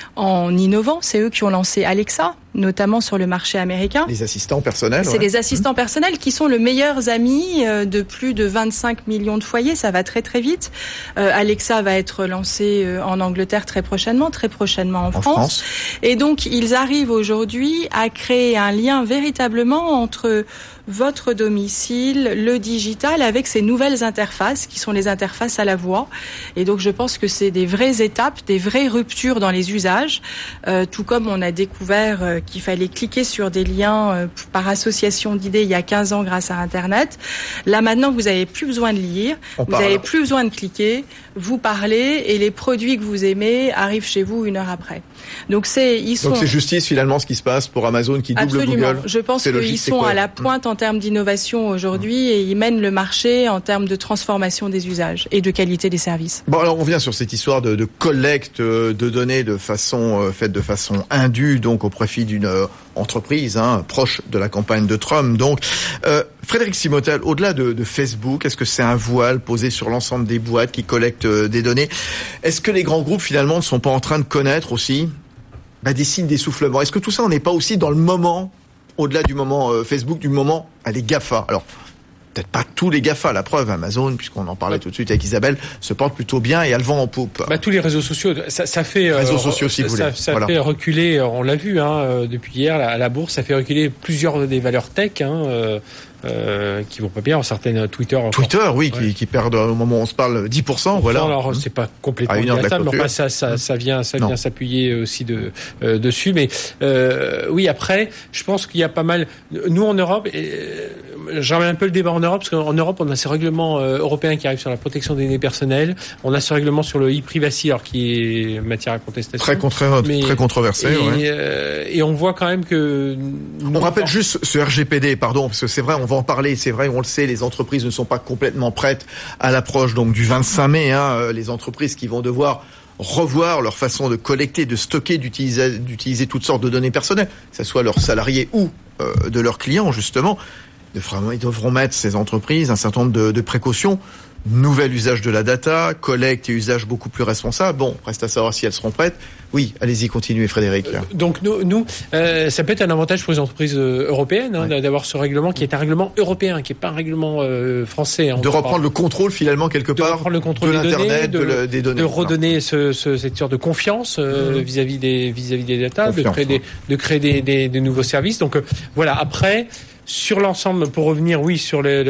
En innovant, c'est eux qui ont lancé Alexa, notamment sur le marché américain. Les assistants personnels. C'est ouais. les assistants mmh. personnels qui sont le meilleur ami de plus de vingt-cinq millions de foyers. Ça va très très vite. Euh, Alexa va être lancé en Angleterre très prochainement, très prochainement en, en France. France. Et donc, ils arrivent aujourd'hui à créer un lien véritablement entre votre domicile, le digital, avec ces nouvelles interfaces qui sont les interfaces à la voix. Et donc, je pense que c'est des vraies étapes, des vraies ruptures dans les usages, euh, tout comme on a découvert euh, qu'il fallait cliquer sur des liens euh, par association d'idées il y a quinze ans grâce à Internet. Là, maintenant, vous n'avez plus besoin de lire, on vous n'avez plus besoin de cliquer, vous parlez et les produits que vous aimez arrivent chez vous une heure après. Donc, c'est, ils sont... Donc, c'est justice, finalement, ce qui se passe pour Amazon qui double Absolument. Google. Je pense qu'ils sont à la pointe en termes d'innovation aujourd'hui et ils mènent le marché en termes de transformation des usages et de qualité des services. Bon, alors on revient sur cette histoire de, de collecte de données de façon euh, faite de façon indue, donc au profit d'une euh, entreprise hein, proche de la campagne de Trump. Donc, euh, Frédéric Simotel, au-delà de, de Facebook, est-ce que c'est un voile posé sur l'ensemble des boîtes qui collectent euh, des données? Est-ce que les grands groupes finalement ne sont pas en train de connaître aussi bah, des signes d'essoufflement? Est-ce que tout ça, on n'est pas aussi dans le moment, au-delà du moment euh, Facebook, du moment à les GAFA? Alors, peut-être pas tous les GAFA, la preuve, Amazon, puisqu'on en parlait tout de suite avec Isabelle, se porte plutôt bien et a le vent en poupe. Bah, tous les réseaux sociaux, ça, ça fait... Réseaux euh, sociaux, si ça, vous voulez. Ça, ça voilà. fait reculer, on l'a vu hein, depuis hier, à la bourse, ça fait reculer plusieurs des valeurs tech, hein, euh, Euh, qui vont pas bien, certaines Twitter encore. Twitter, oui, ouais. qui, qui perdent au moment où on se parle dix pour cent, voilà. Alors mmh. c'est pas complètement débattable, mais enfin ça, ça, ça vient, ça vient s'appuyer aussi de euh, dessus. Mais euh, oui, après, je pense qu'il y a pas mal. Nous en Europe, euh, j'en remets un peu le débat en Europe parce qu'en Europe, on a ces règlements euh, européens qui arrivent sur la protection des données personnelles. On a ce règlement sur le e-privacy, alors qui est matière à contestation. Très contra- mais, très controversé. Et, ouais. euh, et on voit quand même que. On rappelle juste ce R G P D, pardon, parce que c'est vrai, on va en parler, c'est vrai, on le sait, les entreprises ne sont pas complètement prêtes à l'approche donc du vingt-cinq mai, hein, les entreprises qui vont devoir revoir leur façon de collecter, de stocker, d'utiliser, d'utiliser toutes sortes de données personnelles, que ce soit leurs salariés ou euh, de leurs clients, justement. Ils devront mettre, ces entreprises, un certain nombre de, de précautions. Nouvel usage de la data, collecte et usage beaucoup plus responsable. Bon, reste à savoir si elles seront prêtes. Oui, allez-y, continuez, Frédéric. Euh, donc nous, nous euh, ça peut être un avantage pour les entreprises euh, européennes hein, ouais. d'avoir ce règlement qui est un règlement européen, qui n'est pas un règlement euh, français. Hein, de reprendre parle. le contrôle finalement quelque de part reprendre le contrôle de des l'internet, données, de, de, des données, de redonner ce, ce, cette sorte de confiance euh, mmh. vis-à-vis des vis-à-vis des data, confiance, de créer ouais. des de créer des, des, des nouveaux services. Donc euh, voilà. Après. Sur l'ensemble, pour revenir, oui, sur les,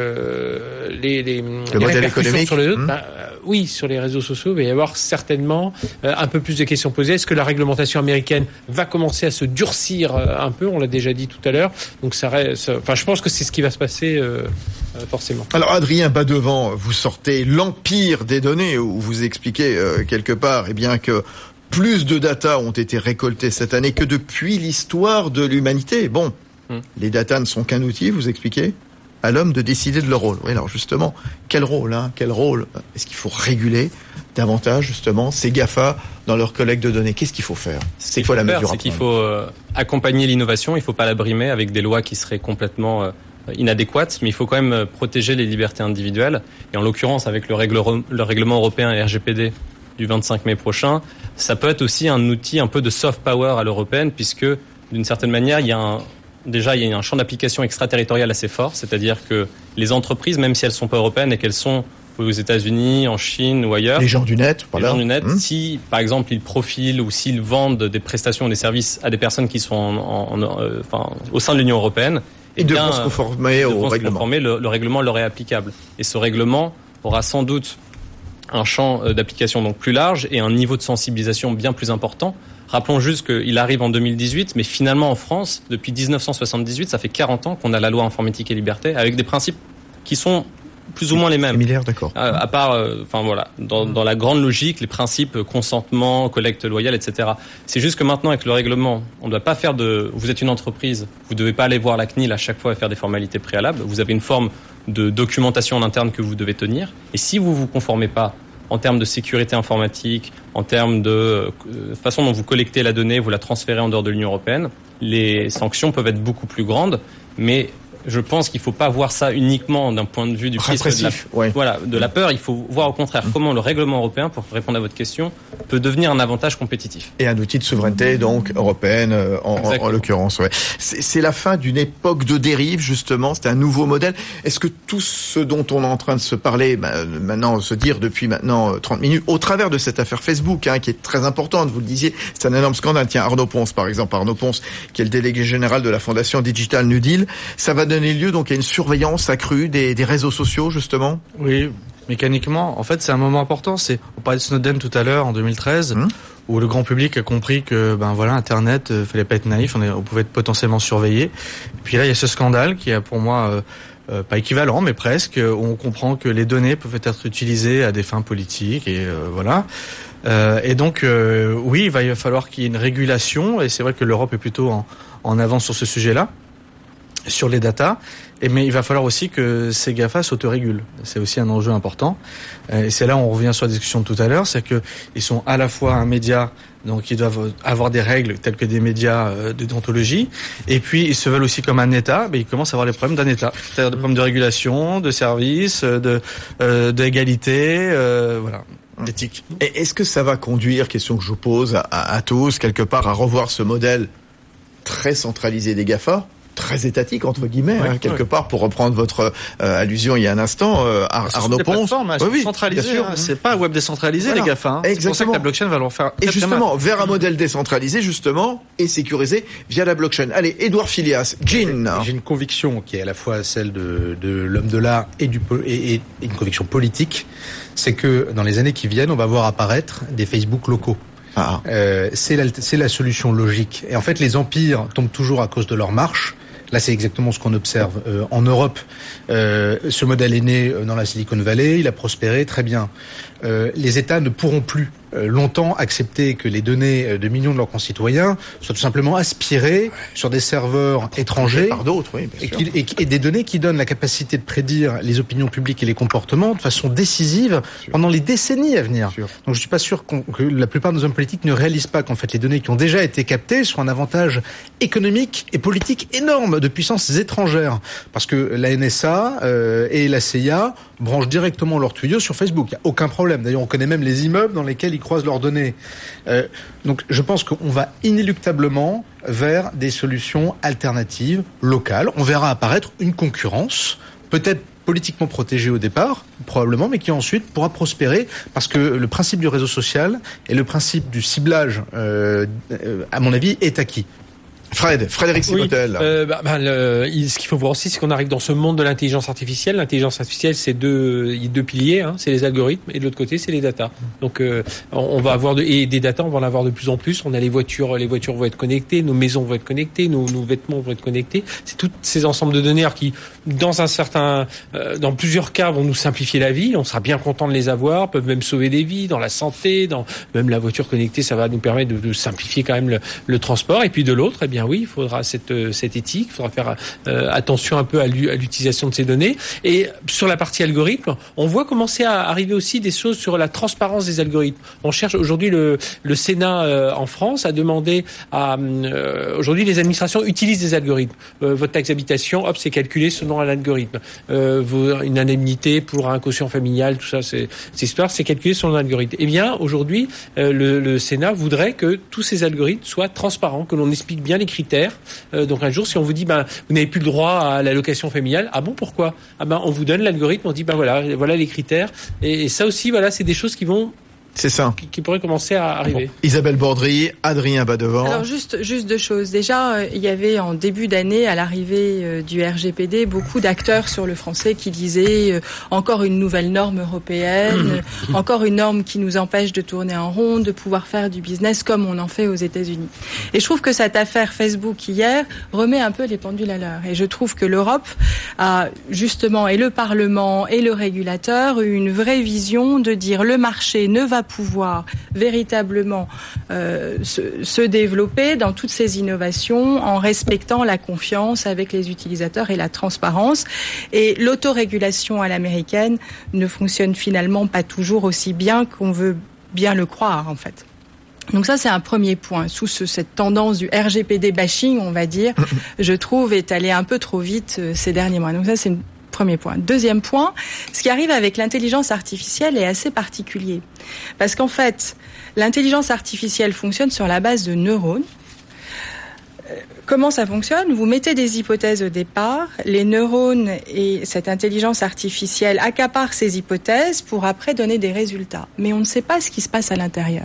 le, les, les, le les modèle économique. Sur les autres, mmh. bah, euh, oui, sur les réseaux sociaux, il va y avoir certainement euh, un peu plus de questions posées. Est-ce que la réglementation américaine va commencer à se durcir euh, un peu? On l'a déjà dit tout à l'heure. Donc, ça reste. Enfin, je pense que c'est ce qui va se passer euh, euh, forcément. Alors, Adrien Badevant, vous sortez l'empire des données où vous expliquez euh, quelque part, eh bien que plus de data ont été récoltées cette année que depuis l'histoire de l'humanité. Bon. Les data ne sont qu'un outil, vous expliquez, à l'homme de décider de leur rôle. Oui, alors justement, quel rôle, hein, quel rôle est-ce qu'il faut réguler davantage justement ces GAFA dans leur collecte de données? Qu'est-ce qu'il faut faire? C'est quoi la mesure? C'est qu'il faut euh, accompagner l'innovation, il ne faut pas la brimer avec des lois qui seraient complètement euh, inadéquates, mais il faut quand même protéger les libertés individuelles. Et en l'occurrence, avec le, règle, le règlement européen R G P D du vingt-cinq mai prochain, ça peut être aussi un outil un peu de soft power à l'européenne, puisque d'une certaine manière, il y a un Déjà, il y a un champ d'application extraterritorial assez fort, c'est-à-dire que les entreprises, même si elles ne sont pas européennes et qu'elles sont aux États-Unis, en Chine ou ailleurs, les gens du net, voilà. les gens du net, mmh. si par exemple ils profilent ou s'ils vendent des prestations ou des services à des personnes qui sont en, en, en, euh, enfin, au sein de l'Union européenne, ils devront se conformer au règlement. Conformer, le, le règlement leur est applicable. Et ce règlement aura sans doute un champ d'application donc plus large et un niveau de sensibilisation bien plus important. Rappelons juste qu'il arrive en deux mille dix-huit, mais finalement en France, depuis dix-neuf cent soixante-dix-huit, ça fait quarante ans qu'on a la loi informatique et liberté, avec des principes qui sont plus ou moins les mêmes. Similaires, d'accord. À, à part, euh, enfin voilà, dans, dans la grande logique, les principes consentement, collecte loyale, et cetera. C'est juste que maintenant, avec le règlement, on ne doit pas faire de. Vous êtes une entreprise, vous ne devez pas aller voir la C N I L à chaque fois et faire des formalités préalables. Vous avez une forme de documentation en interne que vous devez tenir. Et si vous vous conformez pas en termes de sécurité informatique, en termes de euh, façon dont vous collectez la donnée, vous la transférez en dehors de l'Union européenne, les sanctions peuvent être beaucoup plus grandes, mais je pense qu'il ne faut pas voir ça uniquement d'un point de vue du prisme de la, ouais. voilà, de la peur. Il faut voir au contraire comment le règlement européen, pour répondre à votre question, peut devenir un avantage compétitif. Et un outil de souveraineté donc européenne en, en, en l'occurrence. Ouais. C'est, c'est la fin d'une époque de dérive justement. C'est un nouveau modèle. Est-ce que tout ce dont on est en train de se parler ben, maintenant, se dire depuis maintenant trente minutes, au travers de cette affaire Facebook, hein, qui est très importante, vous le disiez, c'est un énorme scandale. Tiens, Arnaud Ponce par exemple, Arnaud Ponce, qui est le délégué général de la Fondation Digital New Deal, ça va donner lieu donc à une surveillance accrue des, des réseaux sociaux justement. Oui, mécaniquement, en fait, c'est un moment important. C'est, on parlait de Snowden tout à l'heure en deux mille treize, mmh. où le grand public a compris que ben voilà, Internet, euh, fallait pas être naïf, on, est, on pouvait être potentiellement surveillé. Et puis là, il y a ce scandale qui est pour moi euh, euh, pas équivalent, mais presque, où on comprend que les données peuvent être utilisées à des fins politiques et euh, voilà. Euh, et donc, euh, oui, il va y falloir qu'il y ait une régulation. Et c'est vrai que l'Europe est plutôt en, en avance sur ce sujet-là, sur les datas, et mais il va falloir aussi que ces GAFA s'autorégulent. C'est aussi un enjeu important. Et c'est là où on revient sur la discussion de tout à l'heure, c'est que ils sont à la fois un média, donc ils doivent avoir des règles telles que des médias euh, de déontologie, et puis ils se veulent aussi comme un État, mais ils commencent à avoir les problèmes d'un État, c'est-à-dire des problèmes de régulation, de services, de euh, d'égalité, euh, voilà. D'éthique. Et est-ce que ça va conduire, question que je vous pose à, à, à tous, quelque part à revoir ce modèle très centralisé des GAFA, très étatique entre guillemets, ouais, hein, quelque ouais. part, pour reprendre votre euh, allusion il y a un instant, euh, Ar- Arnaud Ponce. Hein, oui, oui, centralisé, hein, c'est pas un web décentralisé, voilà. Les GAFA. Hein. C'est pour ça que la blockchain va leur faire. Et justement, vers un modèle décentralisé justement et sécurisé via la blockchain. Allez, Édouard Filias, Gin. J'ai une conviction qui est à la fois celle de, de l'homme de l'art et du et, et une conviction politique, c'est que dans les années qui viennent, on va voir apparaître des Facebook locaux. Ah. Euh, c'est la, c'est la solution logique. Et en fait, les empires tombent toujours à cause de leur marche. Là, c'est exactement ce qu'on observe euh, en Europe. Euh, ce modèle est né dans la Silicon Valley, il a prospéré très bien. Euh, les États ne pourront plus euh, longtemps accepter que les données de millions de leurs concitoyens soient tout simplement aspirées sur des serveurs étrangers par d'autres, oui, bien sûr. Et, et, et des données qui donnent la capacité de prédire les opinions publiques et les comportements de façon décisive pendant les décennies à venir. Sûr. Donc je suis pas sûr qu'on, que la plupart de nos hommes politiques ne réalisent pas qu'en fait les données qui ont déjà été captées sont un avantage économique et politique énorme de puissances étrangères, parce que la N S A euh, et la C I A branchent directement leurs tuyaux sur Facebook. Il n'y a aucun problème. D'ailleurs, on connaît même les immeubles dans lesquels ils croisent leurs données. Euh, donc, je pense qu'on va inéluctablement vers des solutions alternatives, locales. On verra apparaître une concurrence, peut-être politiquement protégée au départ, probablement, mais qui ensuite pourra prospérer, parce que le principe du réseau social et le principe du ciblage, euh, à mon avis, est acquis. Fred, Frédéric Simotel. Oui, euh, bah, bah, le, ce qu'il faut voir aussi, c'est qu'on arrive dans ce monde de l'intelligence artificielle. L'intelligence artificielle, c'est deux, il y a deux piliers, hein, c'est les algorithmes, et de l'autre côté, c'est les datas. Donc, euh, on, on va avoir de, et des datas, on va en avoir de plus en plus. On a les voitures, les voitures vont être connectées, nos maisons vont être connectées, nos, nos vêtements vont être connectés. C'est tous ces ensembles de données alors, qui, dans un certain, euh, dans plusieurs cas, vont nous simplifier la vie. On sera bien content de les avoir, peuvent même sauver des vies, dans la santé, dans même la voiture connectée, ça va nous permettre de, de simplifier quand même le, le transport. Et puis de l'autre, eh bien oui, il faudra cette, cette éthique, il faudra faire euh, attention un peu à l'utilisation de ces données. Et sur la partie algorithme, on voit commencer à arriver aussi des choses sur la transparence des algorithmes. On cherche aujourd'hui le, le Sénat euh, en France a demandé à euh, aujourd'hui les administrations utilisent des algorithmes. Euh, votre taxe d'habitation, hop, c'est calculé selon un algorithme. Euh, vos, une indemnité pour un quotient familial, tout ça, c'est cette histoire, c'est calculé selon un algorithme. Eh bien, aujourd'hui, euh, le, le Sénat voudrait que tous ces algorithmes soient transparents, que l'on explique bien les critères. Euh, donc un jour, si on vous dit, ben, vous n'avez plus le droit à l'allocation familiale, ah bon, pourquoi? Ah ben, on vous donne l'algorithme, on dit, ben voilà, voilà les critères. Et, et ça aussi, voilà, c'est des choses qui vont C'est ça. Qui, qui pourrait commencer à arriver. Bon. Isabelle Bordry, Adrien Badevant. Alors juste, juste deux choses. Déjà, euh, il y avait en début d'année, à l'arrivée euh, du R G P D, beaucoup d'acteurs sur le français qui disaient euh, encore une nouvelle norme européenne, euh, encore une norme qui nous empêche de tourner en rond, de pouvoir faire du business comme on en fait aux États-Unis. Et je trouve que cette affaire Facebook hier remet un peu les pendules à l'heure. Et je trouve que l'Europe a justement, et le Parlement et le régulateur, une vraie vision de dire le marché ne va pouvoir véritablement euh, se, se développer dans toutes ces innovations en respectant la confiance avec les utilisateurs et la transparence. Et l'autorégulation à l'américaine ne fonctionne finalement pas toujours aussi bien qu'on veut bien le croire, en fait. Donc ça, c'est un premier point. Sous ce, cette tendance du R G P D bashing, on va dire, je trouve, est allé un peu trop vite euh, ces derniers mois. Donc ça, c'est une premier point. Deuxième point, ce qui arrive avec l'intelligence artificielle est assez particulier. Parce qu'en fait, l'intelligence artificielle fonctionne sur la base de neurones. Comment ça fonctionne? Vous mettez des hypothèses au départ, les neurones et cette intelligence artificielle accaparent ces hypothèses pour après donner des résultats. Mais on ne sait pas ce qui se passe à l'intérieur.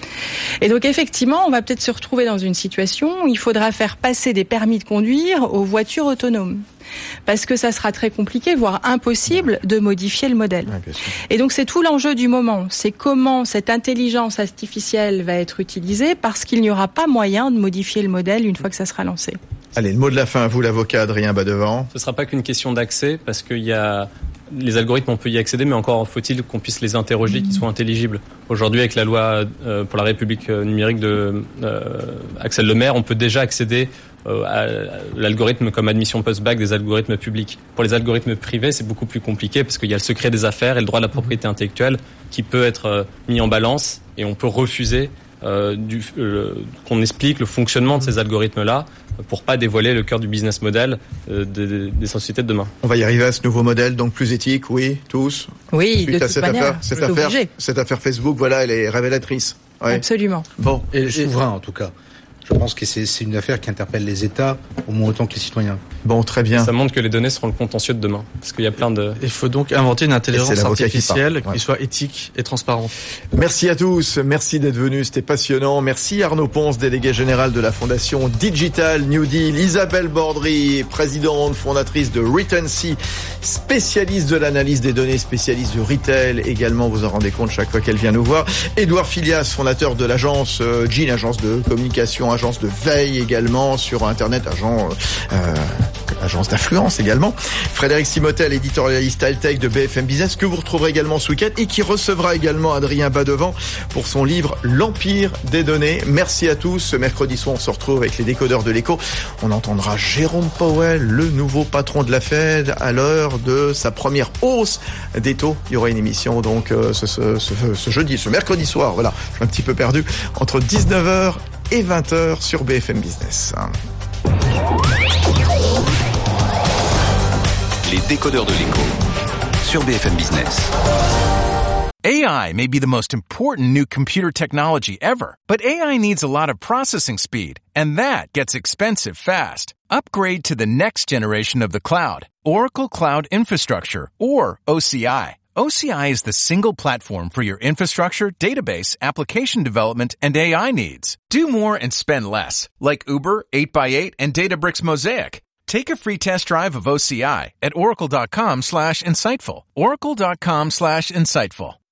Et donc effectivement, on va peut-être se retrouver dans une situation où il faudra faire passer des permis de conduire aux voitures autonomes. Parce que ça sera très compliqué, voire impossible, de modifier le modèle. Ouais, et donc c'est tout l'enjeu du moment. C'est comment cette intelligence artificielle va être utilisée, parce qu'il n'y aura pas moyen de modifier le modèle une fois que ça sera lancé. Allez, le mot de la fin à vous, l'avocat Adrien Badevant. Ce ne sera pas qu'une question d'accès, parce qu'il y a... Les algorithmes, on peut y accéder, mais encore faut-il qu'on puisse les interroger, qu'ils soient intelligibles. Aujourd'hui, avec la loi euh, pour la République numérique de euh, Axel Lemaire, on peut déjà accéder euh, à l'algorithme comme admission post-bac des algorithmes publics. Pour les algorithmes privés, c'est beaucoup plus compliqué parce qu'il y a le secret des affaires et le droit de la propriété intellectuelle qui peut être euh, mis en balance et on peut refuser euh, du, euh, qu'on explique le fonctionnement de ces algorithmes-là pour pas dévoiler le cœur du business model euh, de, de, des sociétés de demain. On va y arriver à ce nouveau modèle, donc plus éthique, oui, tous. Oui, Suite de à toute cette manière, affaire, cette affaire, cette affaire Facebook, voilà, elle est révélatrice. Ouais. Absolument. Bon, et souverain en tout cas. Je pense que c'est, c'est une affaire qui interpelle les États au moins autant que les citoyens. Bon, très bien. Ça montre que les données seront le contentieux de demain, parce qu'il y a plein de... Il faut donc inventer une intelligence artificielle qui, ouais. qui soit éthique et transparente. Merci à tous, merci d'être venus, c'était passionnant. Merci Arnaud Ponce, délégué général de la Fondation Digital New Deal, Isabelle Bordry, présidente fondatrice de Retency, spécialiste de l'analyse des données, spécialiste du retail également, vous en rendez compte chaque fois qu'elle vient nous voir. Édouard Filias, fondateur de l'agence euh, G I N, agence de communication, agence de veille également sur Internet, agent, euh, agence d'influence également. Frédéric Simotel, éditorialiste high-tech de B F M Business, que vous retrouverez également ce week-end et qui recevra également Adrien Badevant pour son livre L'Empire des données. Merci à tous. Ce mercredi soir, on se retrouve avec les décodeurs de l'écho. On entendra Jérôme Powell, le nouveau patron de la Fed, à l'heure de sa première hausse des taux. Il y aura une émission donc euh, ce, ce, ce, ce jeudi, ce mercredi soir, voilà, je suis un petit peu perdu, entre dix-neuf heures et vingt heures sur B F M Business. Les décodeurs de l'écho sur B F M Business. A I may be the most important new computer technology ever, but A I needs a lot of processing speed, and that gets expensive fast. Upgrade to the next generation of the cloud, Oracle Cloud Infrastructure, or O C I. O C I is the single platform for your infrastructure, database, application development, and A I needs. Do more and spend less, like Uber, eight by eight, and Databricks Mosaic. Take a free test drive of O C I at oracle.com slash insightful. oracle.com slash insightful.